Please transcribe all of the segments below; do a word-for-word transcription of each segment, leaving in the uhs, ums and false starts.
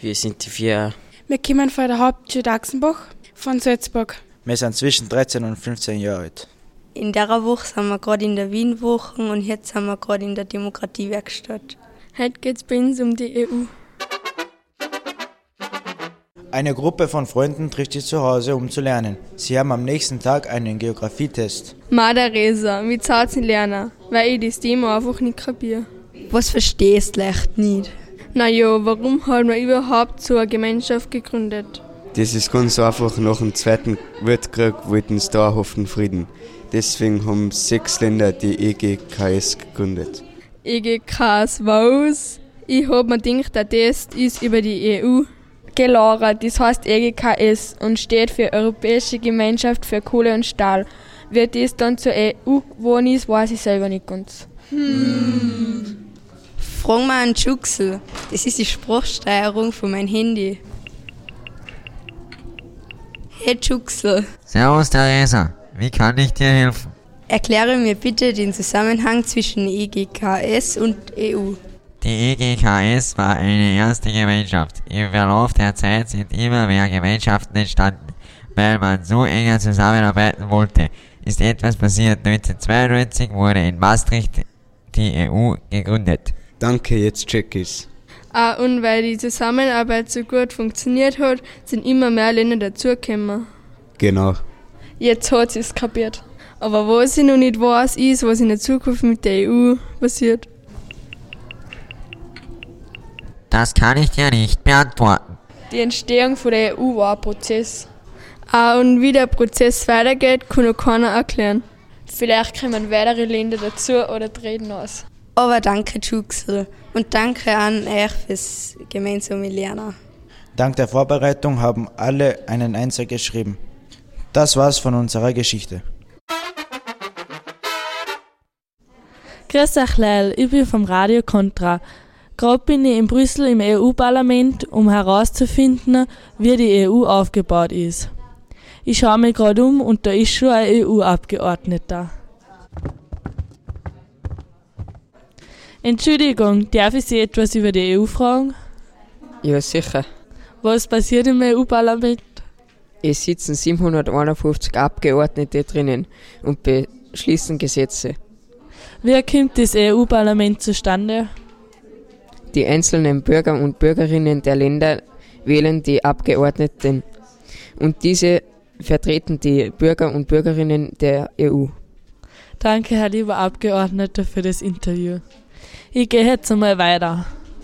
Wir sind die vier. Wir kommen von der Hauptschule Daxenbach von Salzburg. Wir sind zwischen dreizehn und fünfzehn Jahre alt. In der Woche sind wir gerade in der Wien-Woche und jetzt sind wir gerade in der Demokratiewerkstatt. Heute geht es bei uns um die E U. Eine Gruppe von Freunden trifft sich zu Hause, um zu lernen. Sie haben am nächsten Tag einen Geografietest. Madaresa, wie zahlt sie lernen? Weil ich das Thema einfach nicht kapiere. Was verstehst du leicht nicht? Naja, warum haben wir überhaupt so eine Gemeinschaft gegründet? Das ist ganz einfach, nach dem Zweiten Weltkrieg wollten sie dauerhaften Frieden. Deswegen haben sechs Länder die E G K S gegründet. E G K S was? Ich hab mir gedacht, der Test ist über die E U. Geh Laura, das heißt E G K S und steht für Europäische Gemeinschaft für Kohle und Stahl. Wie das dann zur E U geworden ist, weiß ich selber nicht ganz. Hm. Frag mal an Juxel. Das ist die Sprachsteuerung von meinem Handy. Hey Juxel. Servus Theresa, wie kann ich dir helfen? Erkläre mir bitte den Zusammenhang zwischen E G K S und E U. Die E G K S war eine erste Gemeinschaft. Im Verlauf der Zeit sind immer mehr Gemeinschaften entstanden. Weil man so enger zusammenarbeiten wollte, ist etwas passiert. neunzehnhundertzweiundneunzig wurde in Maastricht die E U gegründet. Danke, jetzt check ich's. Ah, und weil die Zusammenarbeit so gut funktioniert hat, sind immer mehr Länder dazugekommen. Genau. Jetzt hat sie es kapiert. Aber was ich noch nicht weiß, ist, was in der Zukunft mit der E U passiert. Das kann ich dir nicht beantworten. Die Entstehung von der E U war ein Prozess. Ah, und wie der Prozess weitergeht, kann noch keiner erklären. Vielleicht kommen weitere Länder dazu oder treten aus. Aber danke Juxel und danke an euch fürs gemeinsame Lernen. Dank der Vorbereitung haben alle einen Einser geschrieben. Das war's von unserer Geschichte. Grüß euch Leil, ich bin vom Radio Contra. Gerade bin ich in Brüssel im E U-Parlament, um herauszufinden, wie die E U aufgebaut ist. Ich schaue mich gerade um und da ist schon ein E U-Abgeordneter. Entschuldigung, darf ich Sie etwas über die E U fragen? Ja, sicher. Was passiert im E U-Parlament? Es sitzen siebenhunderteinundfünfzig Abgeordnete drinnen und beschließen Gesetze. Wie kommt das E U-Parlament zustande? Die einzelnen Bürger und Bürgerinnen der Länder wählen die Abgeordneten und diese vertreten die Bürger und Bürgerinnen der E U. Danke, Herr lieber Abgeordneter, für das Interview. Ich gehe jetzt einmal weiter.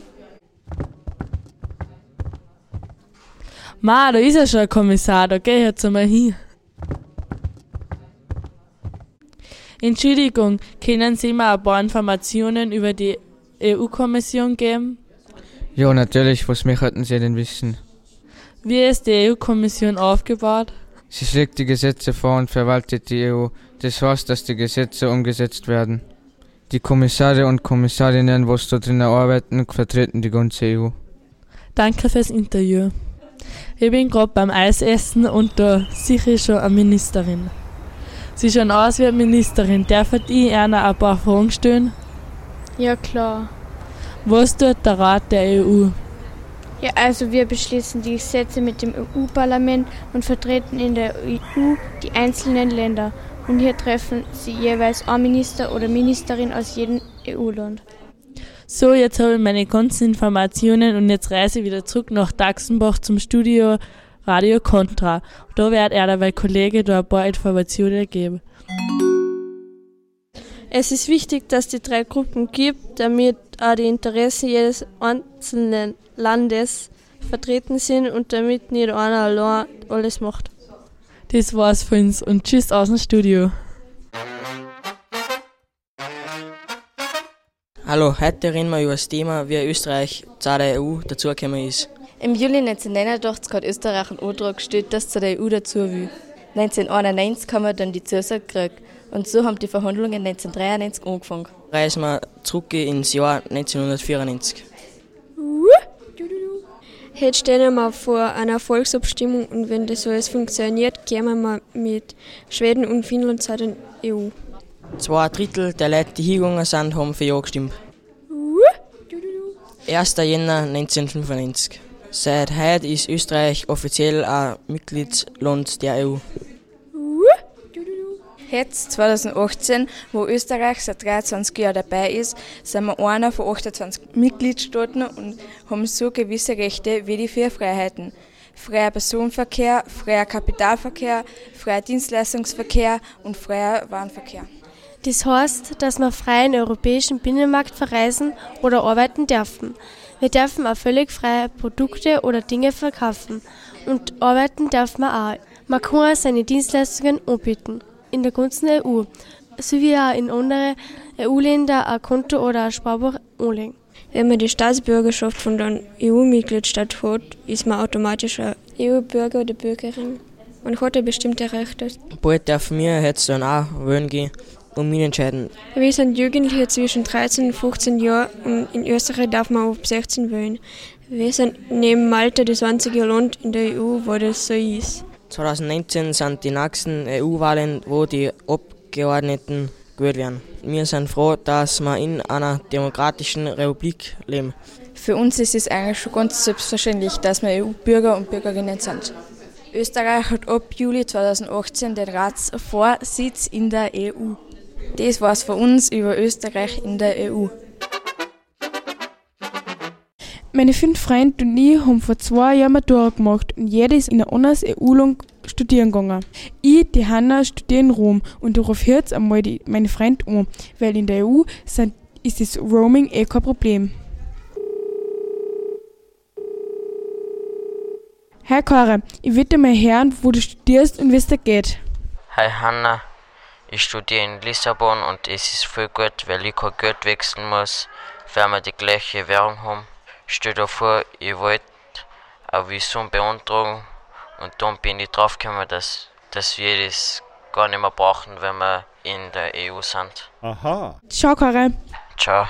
Ma, da ist ja schon ein Kommissar, da gehe ich jetzt einmal hin. Entschuldigung, können Sie mir ein paar Informationen über die E U-Kommission geben? Ja, natürlich, was möchten Sie denn wissen? Wie ist die E U-Kommission aufgebaut? Sie schlägt die Gesetze vor und verwaltet die E U. Das heißt, dass die Gesetze umgesetzt werden. Die Kommissare und Kommissarinnen, die dort drinnen arbeiten, vertreten die ganze E U. Danke fürs Interview. Ich bin gerade beim Eisessen und da sicher schon eine Ministerin. Sie schauen aus wie eine Ministerin. Darf ich Ihnen ein paar Fragen stellen? Ja, klar. Was tut der Rat der E U? Ja, also wir beschließen die Gesetze mit dem E U-Parlament und vertreten in der E U die einzelnen Länder. Und hier treffen sie jeweils ein Minister oder Ministerin aus jedem E U-Land. So, jetzt habe ich meine ganzen Informationen und jetzt reise ich wieder zurück nach Daxenbach zum Studio Radio Contra. Da wird er mein Kollege da ein paar Informationen geben. Es ist wichtig, dass es die drei Gruppen gibt, damit auch die Interessen jedes einzelnen Landes vertreten sind und damit nicht einer allein alles macht. Das war's für uns und tschüss aus dem Studio. Hallo, heute reden wir über das Thema, wie Österreich zu der E U dazugekommen ist. Im Juli neunzehnhundertneunundachtzig hat Österreich einen Antrag gestellt, dass es zu der E U dazu will. neunzehnhunderteinundneunzig haben wir dann die Zusage gekriegt und so haben die Verhandlungen neunzehnhundertdreiundneunzig angefangen. Reisen wir zurück ins Jahr neunzehnhundertvierundneunzig. Heute stehen wir vor einer Volksabstimmung und wenn das alles funktioniert, kommen wir mit Schweden und Finnland zu der E U. Zwei Drittel der Leute, die hingegangen sind, haben für Ja gestimmt. erster Jänner neunzehnhundertfünfundneunzig. Seit heute ist Österreich offiziell ein Mitgliedsland der E U. Jetzt, zwanzig achtzehn, wo Österreich seit dreiundzwanzig Jahren dabei ist, sind wir einer von achtundzwanzig Mitgliedstaaten und haben so gewisse Rechte wie die vier Freiheiten. Freier Personenverkehr, freier Kapitalverkehr, freier Dienstleistungsverkehr und freier Warenverkehr. Das heißt, dass wir frei in den europäischen Binnenmarkt verreisen oder arbeiten dürfen. Wir dürfen auch völlig freie Produkte oder Dinge verkaufen. Und arbeiten dürfen wir auch. Man kann seine Dienstleistungen anbieten. In der ganzen E U, sowie auch in anderen E U-Ländern ein Konto oder ein Sparbuch anlegen. Wenn man die Staatsbürgerschaft von einem E U-Mitgliedstaat hat, ist man automatisch ein E U-Bürger oder Bürgerin und hat bestimmte Rechte. Bald dürfen wir jetzt dann auch wählen gehen und mitentscheiden. Wir sind Jugendliche zwischen dreizehn und fünfzehn Jahren und in Österreich darf man ab sechzehn wählen. Wir sind neben Malta das einzige Land in der E U, wo das so ist. zwanzig neunzehn sind die nächsten E U-Wahlen, wo die Abgeordneten gewählt werden. Wir sind froh, dass wir in einer demokratischen Republik leben. Für uns ist es eigentlich schon ganz selbstverständlich, dass wir E U-Bürger und Bürgerinnen sind. Österreich hat ab Juli zwanzig achtzehn den Ratsvorsitz in der E U. Das war's von uns über Österreich in der E U. Meine fünf Freunde und ich haben vor zwei Jahren Matura gemacht und jeder ist in ein anderes E U-Land studieren gegangen. Ich, die Hanna, studiere in Rom und ich rufe jetzt einmal die, meine Freunde an, weil in der E U sind, ist das Roaming eh kein Problem. Hi Cora, ich würde mal hören, wo du studierst und wie es dir geht. Hi Hanna, ich studiere in Lissabon und es ist voll gut, weil ich kein Geld wechseln muss, weil wir die gleiche Währung haben. Stell dir vor, ich wollte ein Visum beantragen und dann bin ich draufgekommen, dass, dass wir das gar nicht mehr brauchen, wenn wir in der E U sind. Aha. Ciao, Cora. Ciao.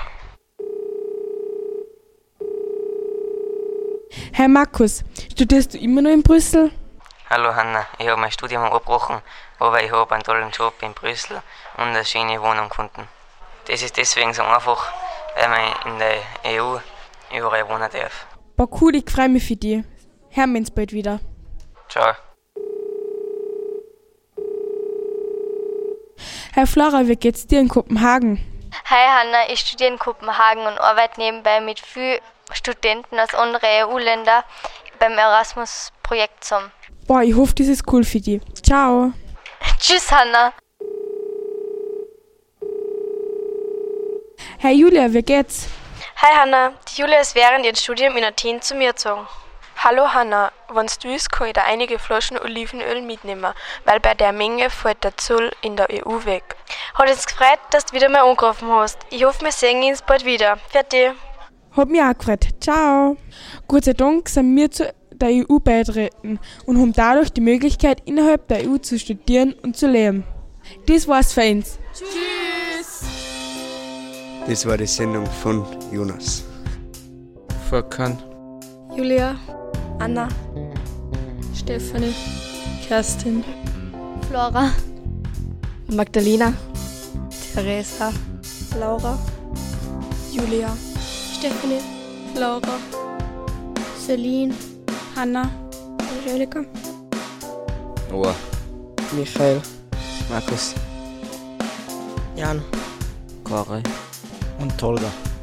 Hey Markus, studierst du immer noch in Brüssel? Hallo Hanna, ich habe mein Studium abgebrochen, aber ich habe einen tollen Job in Brüssel und eine schöne Wohnung gefunden. Das ist deswegen so einfach, weil man in der E U überall wohnen darf. Boah, cool, ich freue mich für dich. Hören wir uns bald wieder. Ciao. Herr Flora, wie geht's dir in Kopenhagen? Hi Hanna, ich studiere in Kopenhagen und arbeite nebenbei mit vielen Studenten aus anderen E U-Ländern beim Erasmus-Projekt zusammen. Boah, ich hoffe, das ist cool für dich. Ciao. Tschüss Hanna. Hey Julia, wie geht's? Hi Hanna, die Julia ist während ihrem Studium in Athen zu mir gezogen. Hallo Hanna, wenn du willst, kann ich da einige Flaschen Olivenöl mitnehmen, weil bei der Menge fällt der Zoll in der E U weg. Hat uns gefreut, dass du wieder mal angerufen hast. Ich hoffe, wir sehen uns bald wieder. Fertig. Hat mich auch gefreut. Ciao. Gott sei Dank sind wir zu der E U beitreten und haben dadurch die Möglichkeit, innerhalb der E U zu studieren und zu leben. Das war's für uns. Tschüss. Das war die Sendung von Jonas. Volkan. Julia. Anna. Stefanie. Kerstin. Flora. Magdalena. Theresa. Laura. Julia. Stefanie. Laura. Celine. Hanna. Angelika. Noah. Michael. Markus. Jan. Cora. Und Tolga.